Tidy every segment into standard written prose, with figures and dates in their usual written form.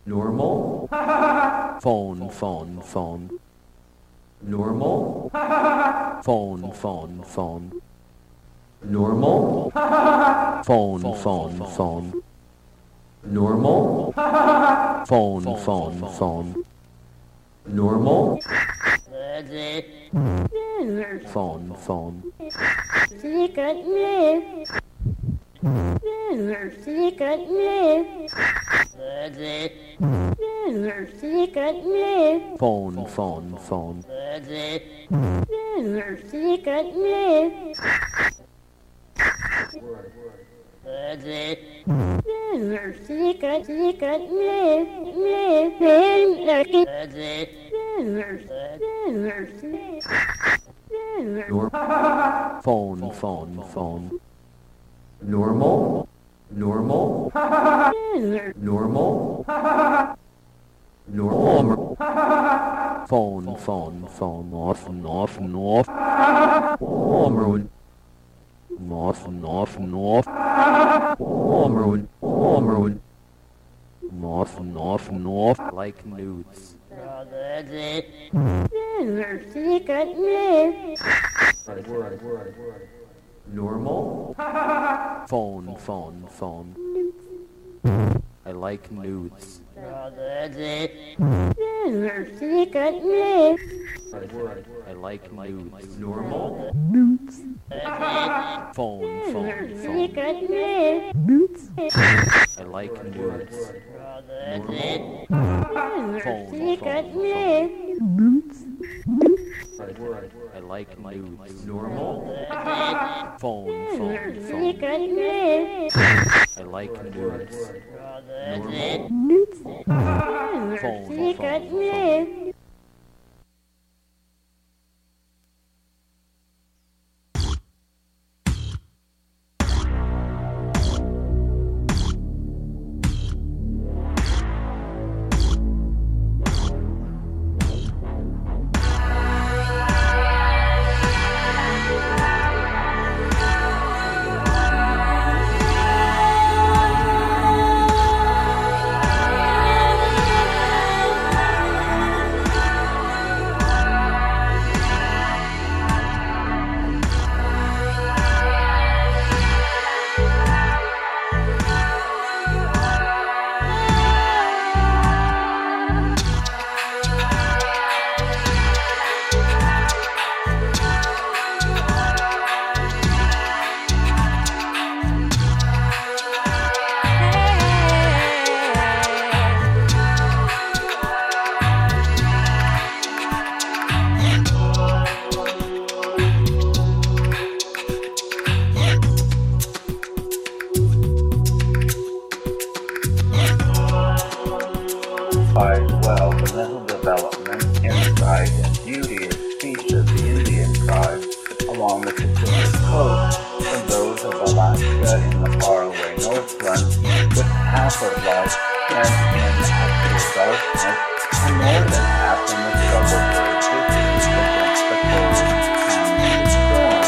Normal. Phone, phone, phone. Normal. Phone, phone, phone. Normal. Phone, phone, phone. Normal. Phone, phone, phone. Normal. Phone, phone. Secret me. Secret me. Secret me. Phone, phone, phone. Secret me. Secret Phone, phone, phone. Normal. Normal. Normal. Normal. Phone, phone, phone. Off, off, off. Normal. Off, off, off. Normal. Normal. Off, off, off. Like nudes. Secret me. Normal. Phone, phone, phone. I like nudes. Secret me. I like nudes. Normal. Phone, phone, phone. Secret me. I like nudes. Normal. Phone, Secret phone, me. I like nudes. Normal. Phone, phone, phone. Secret me. I like nudes. Normal. Phone, Secret phone, me. Well, the mental development, insight, and beauty of speech of the Indian tribes along the Pacific coast from those of Alaska in the faraway Northland, with half of life spent in actual darkness and more than half in the struggle for existence against the cold and the storm,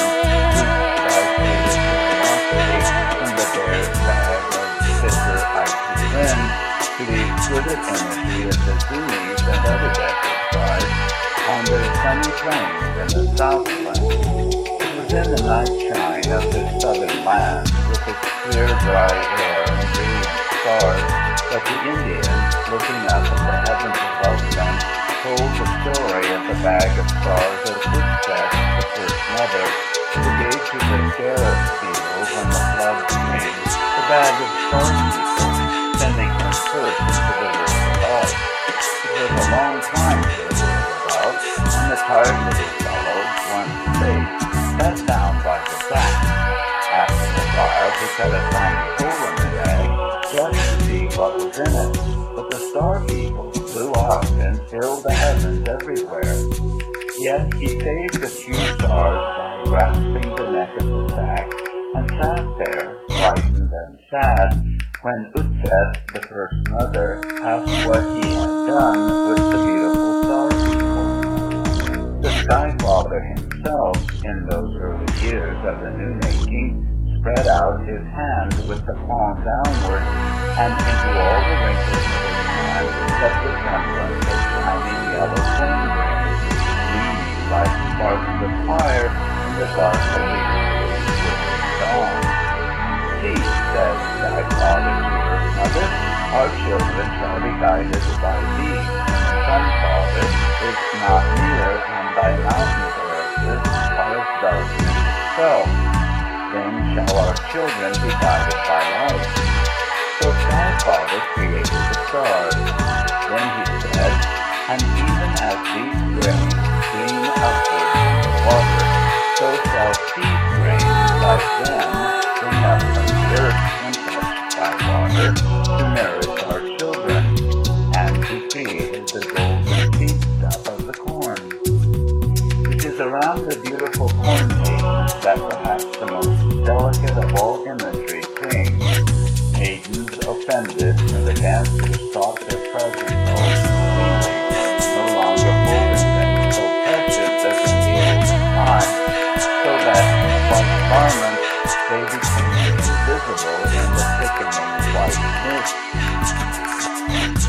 whose devastating ferocity from the bare bag of bitter icy wind to the exquisite energy of the Zunis and other desert tribes on their sunny plains in the Southland. It was in the night shine of this southern land, with its clear, dry air and brilliant stars, that the Indians, looking up at the heavens above them, told the story of the bag of stars as Utset, the first mother, who gave to the scarab people when the flood came, the bag of star people, sending them first into the world above. It was a long time to the world above, and the tired little fellow, one spake, sat down by the sack. After a while, he cut a tiny hole in the bag, just to see what was in it. But the star people flew out and filled the heavens everywhere. Yet he saved a few stars by grasping the neck of the sack, and sat there, frightened and sad, when Utset, the first mother, asked what he had done with the beautiful star people. The Sky Father himself, in those early years of the new making, spread out his hand with the palm downward, and into all the wrinkles of his hand Our children shall be guided by thee. Some father is not near, and thy mountain terraces are as darkness itself. Then shall our children be guided by light. So thy Father created the stars. Then he said, and even as these grains gleam upward from the water, so shall seed grains like them bring up from the earth untouched by water to nourish our children. And he created the golden feedstuff of the corn. It is around the beautiful corn maidens that perhaps the most delicate of all imagery clings. Maidens offended when the dancers thought their presence held freely, no longer holding them so precious as in the olden time, so that, like garments, they became invisible in the thickening white mist.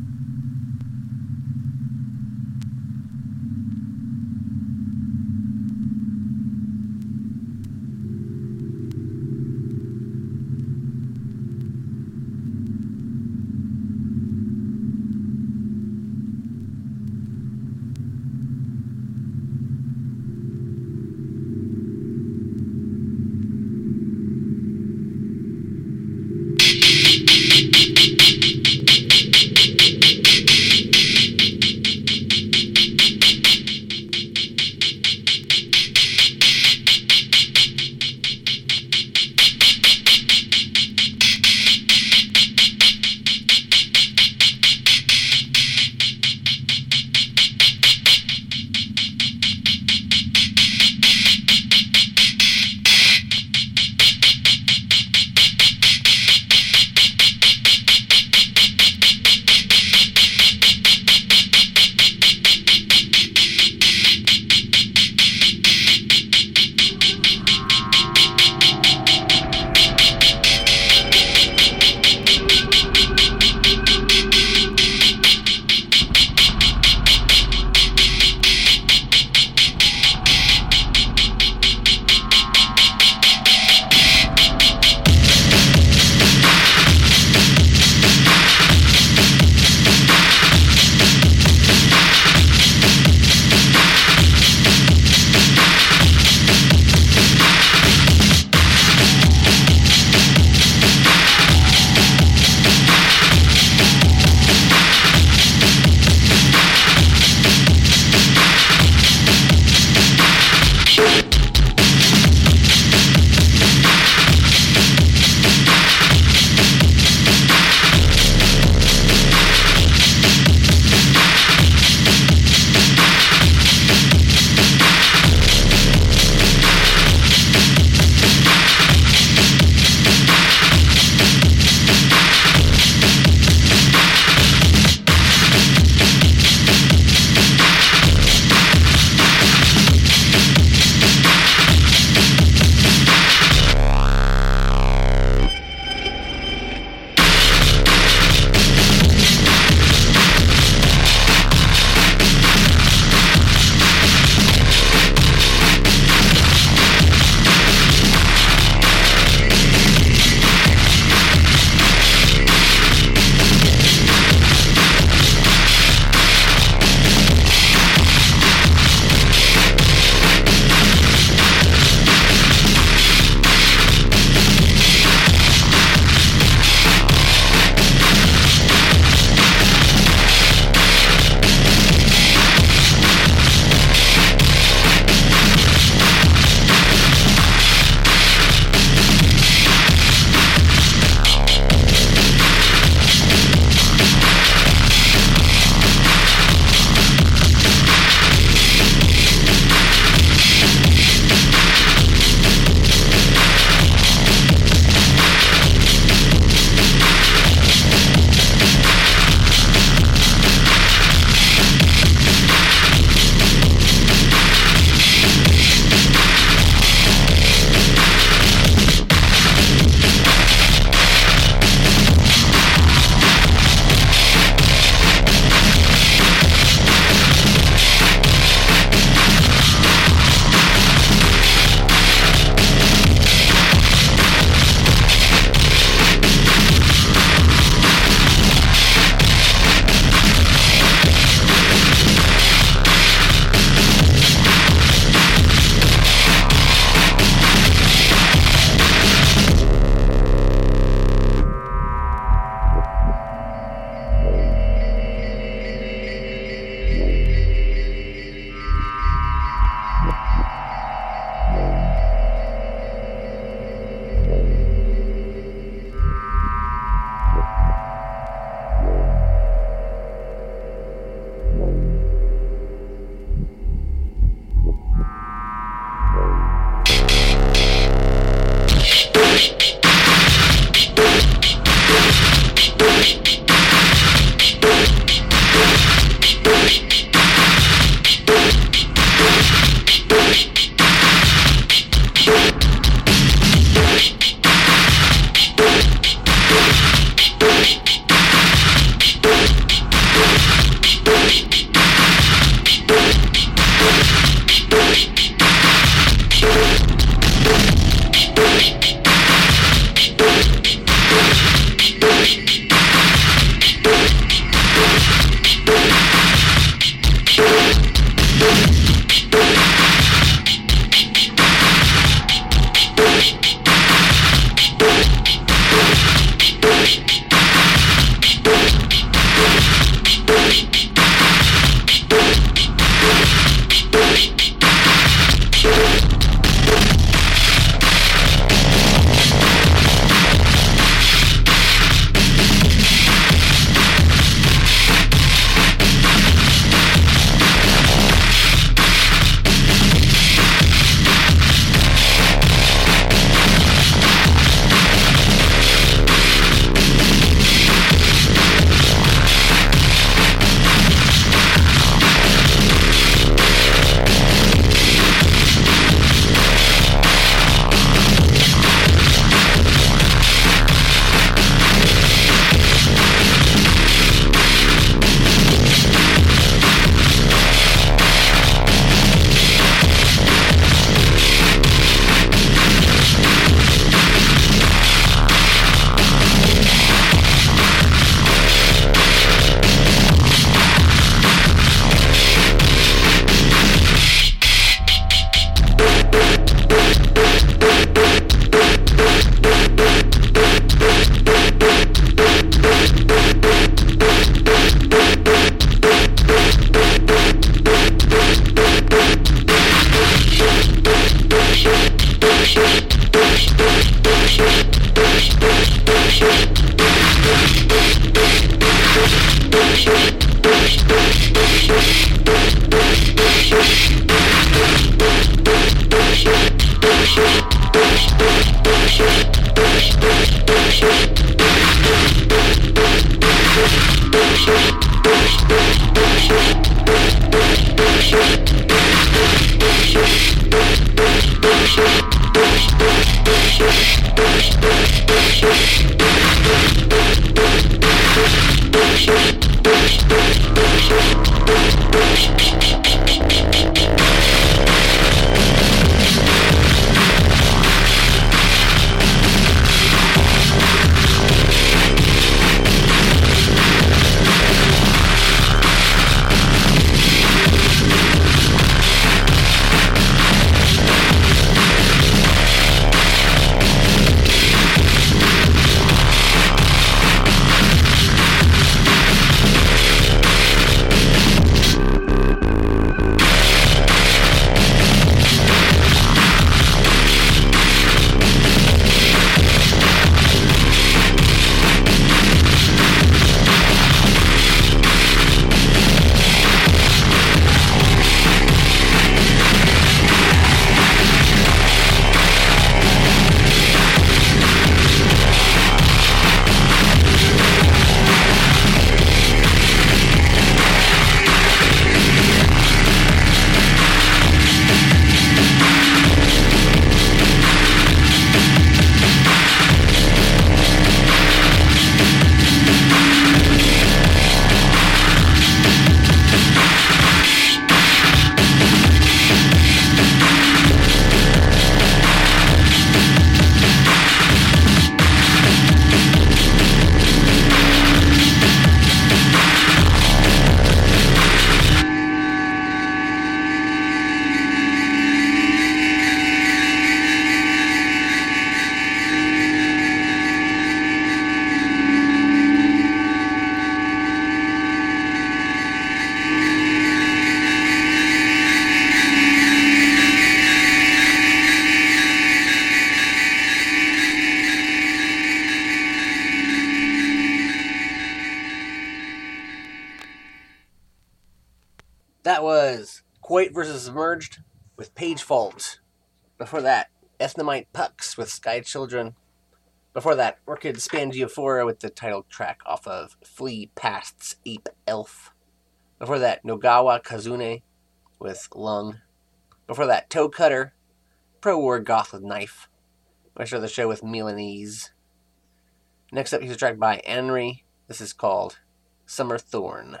that was Coit vs. Submerged with Page Fault. Before that, Ethnamite Pucks with Sky Children. Before that, Orchid Spangiophora with the title track off of Flea Past's Ape Elf. Before that, Nogawa Kazune with Lung. Before that, Toe Cutter, Pro War Goth with Knife. I start the show with Milanese. Next up, here's a track by Anri. This is called Summer Thorn.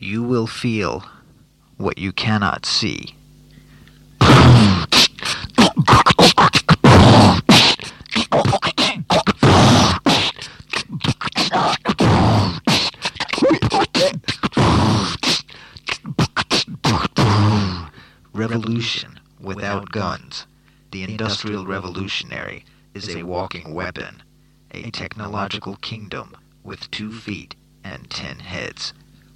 You will feel what you cannot see. Revolution without guns. The Industrial Revolutionary is a walking weapon, a technological kingdom with 2 feet and 10 heads.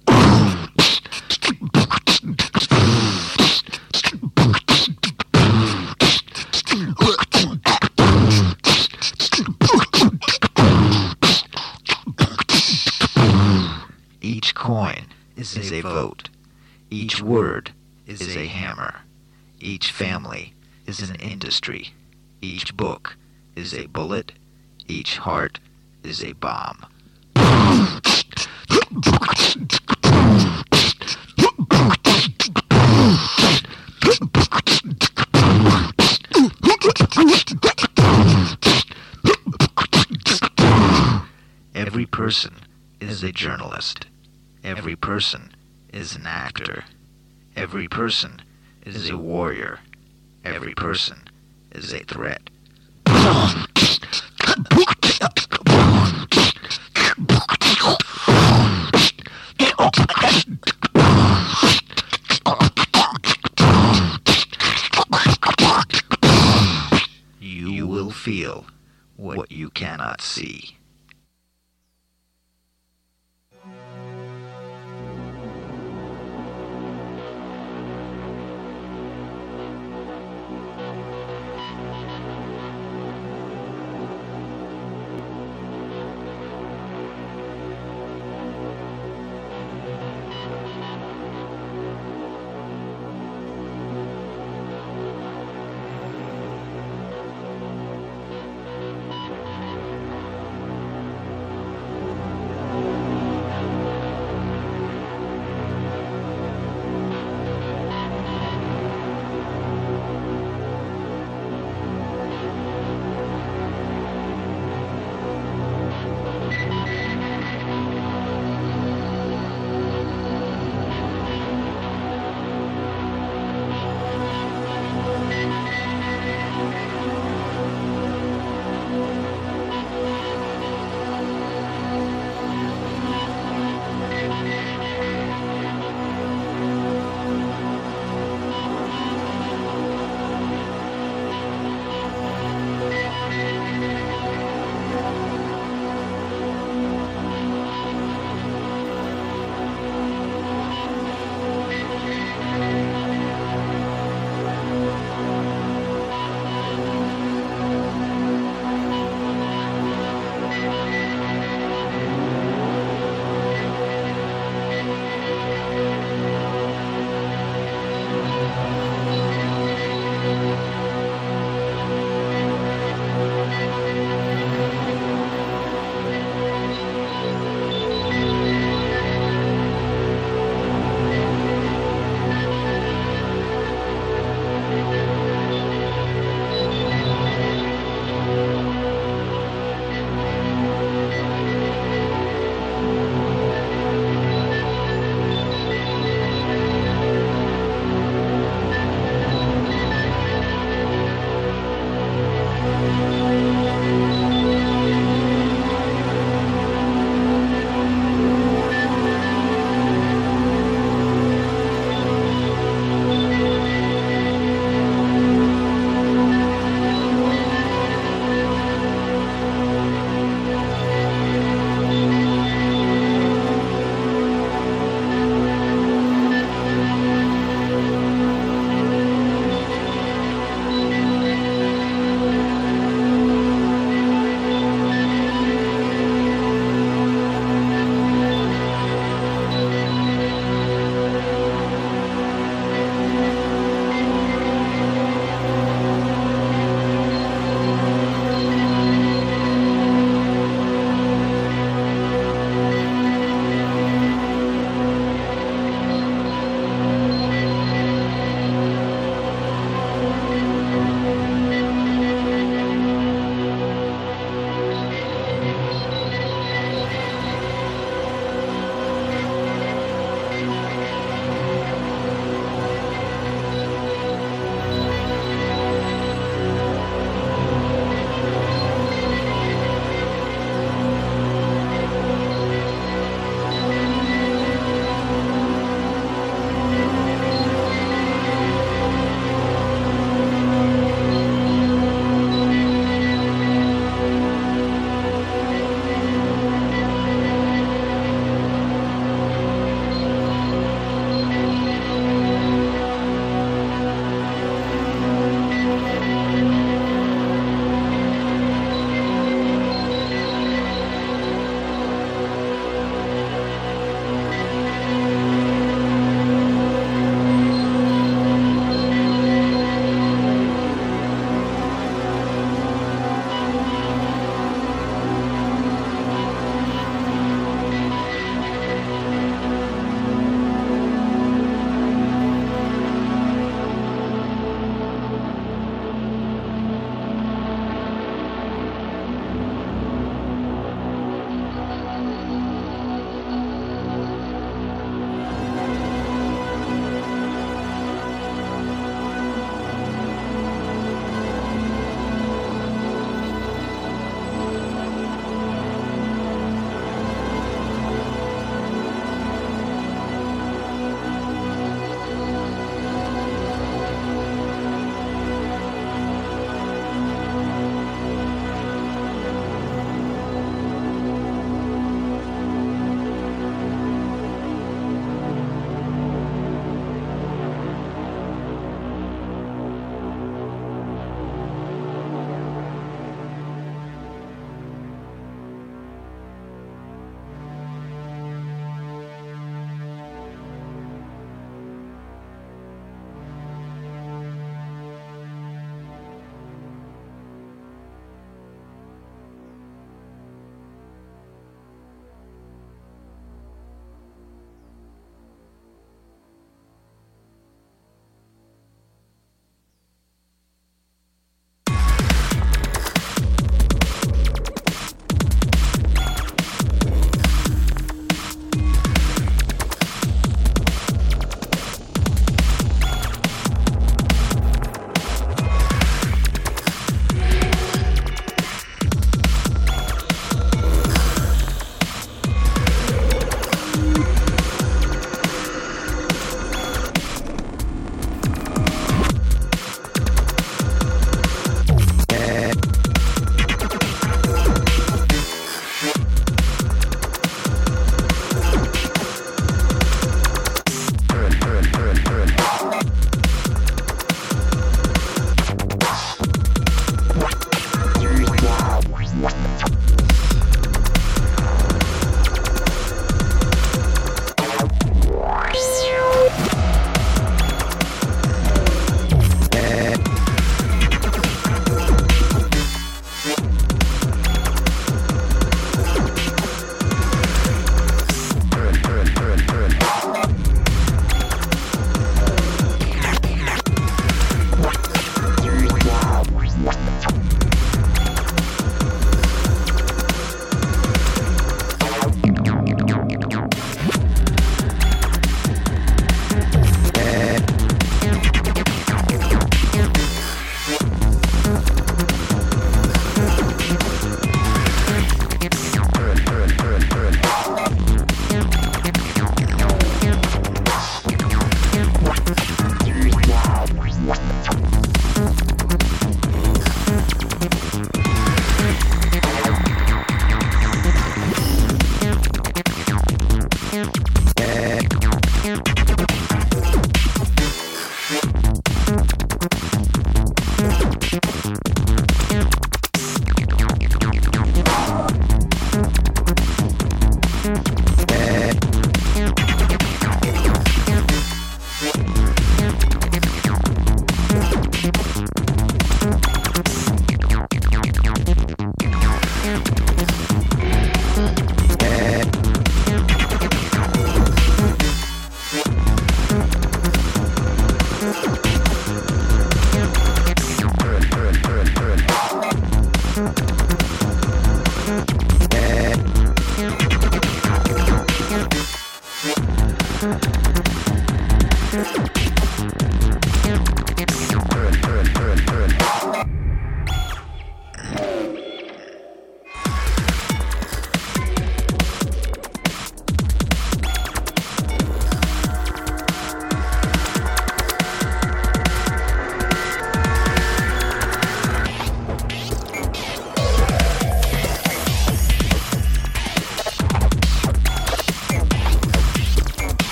Each coin is a vote. Each word is a hammer. Each family is an industry. Each book is a bullet. Each heart is a bomb. Every person is a journalist. Every person is an actor. Every person is a warrior. Every person is a threat. You will feel what you cannot see.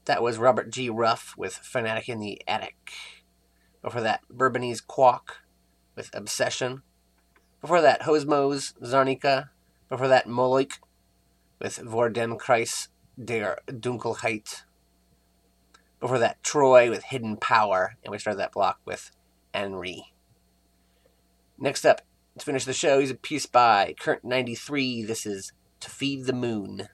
That was Robert G. Ruff with Fanatic in the Attic. Before that, Bourbonese Quack with Obsession. Before that, Hosmos, Zarnica. Before that, Moloch with Voor den Kruis der Dunkelheit. Before that, Troy with Hidden Power. And we started that block with Henri. Next up, to finish the show, is a piece by Current 93. This is To Feed the Moon.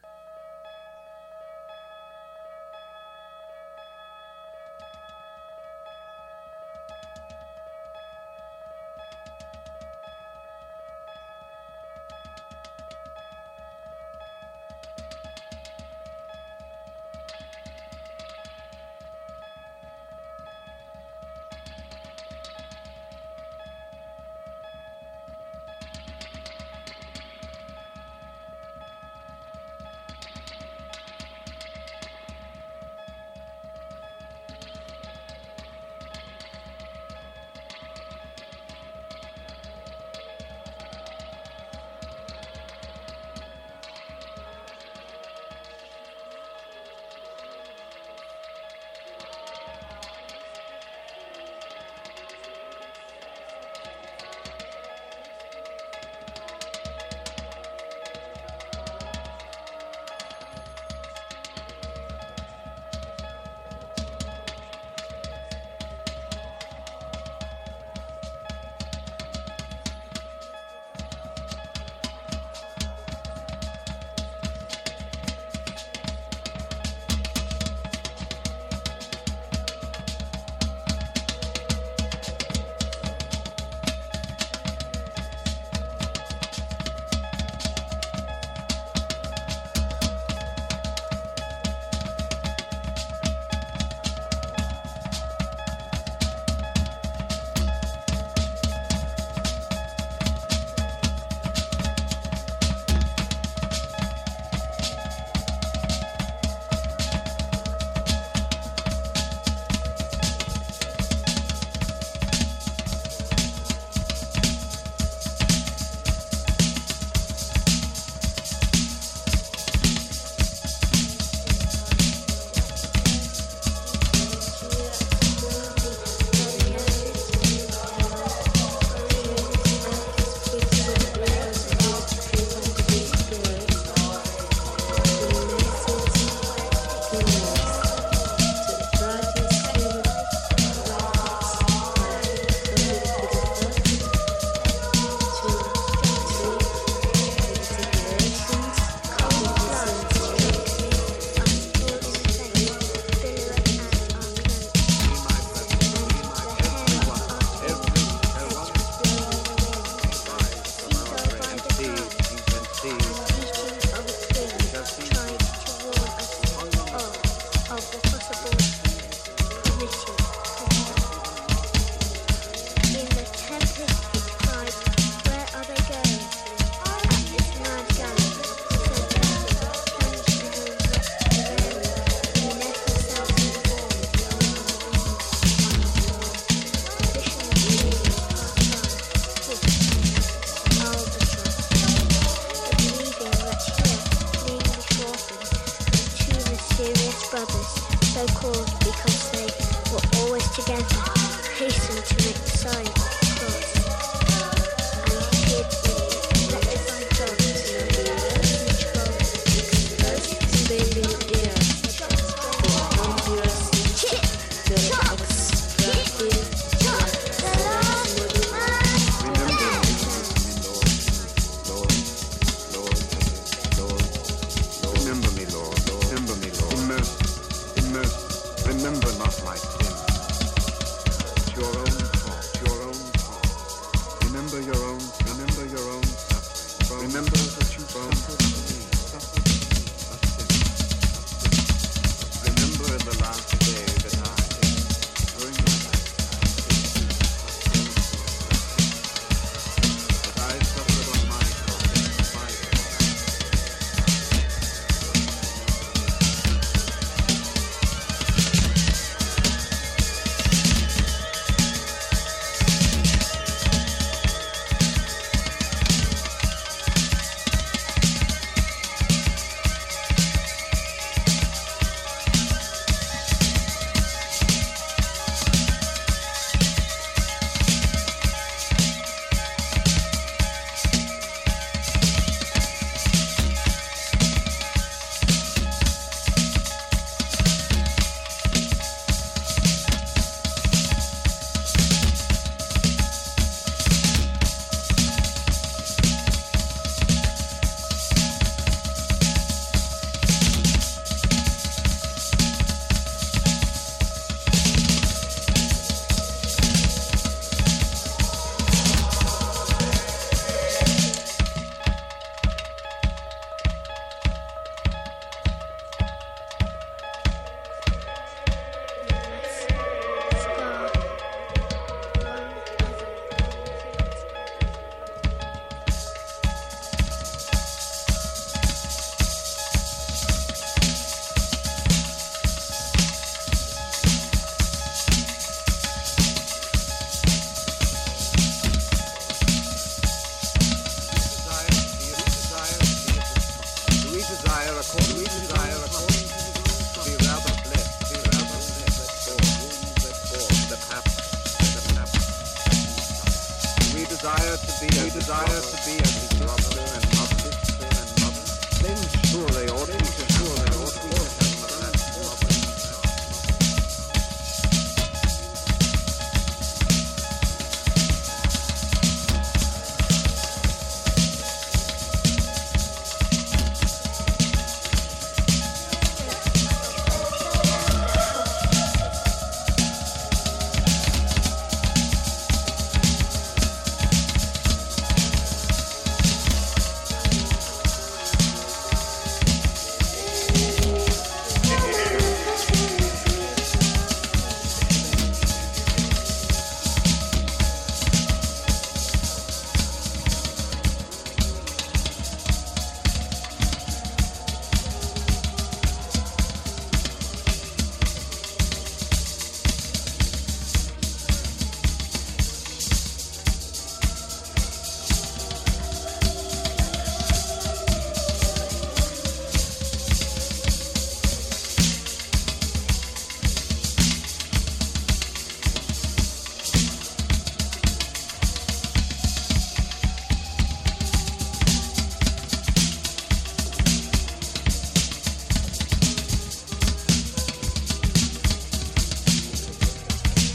to be a disruptor and mother, then sure they ought to be.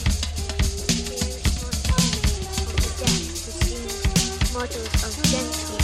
Models of gentlemen.